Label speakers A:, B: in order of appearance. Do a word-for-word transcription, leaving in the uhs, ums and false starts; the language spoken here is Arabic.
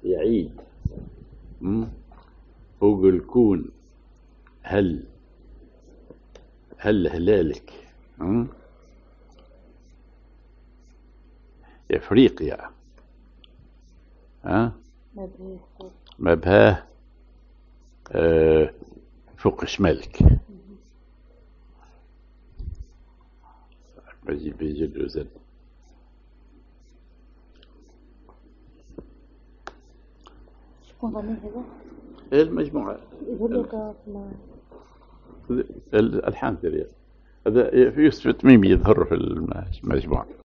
A: يعيد فوق الكون. هل هل هلالك إفريقيا ها مبهاه آه فوق شمالك. بيجي بيجي الأذن. المجموعة الألحان ذريع هذا يوسف التميمي يظهر في المجموعة.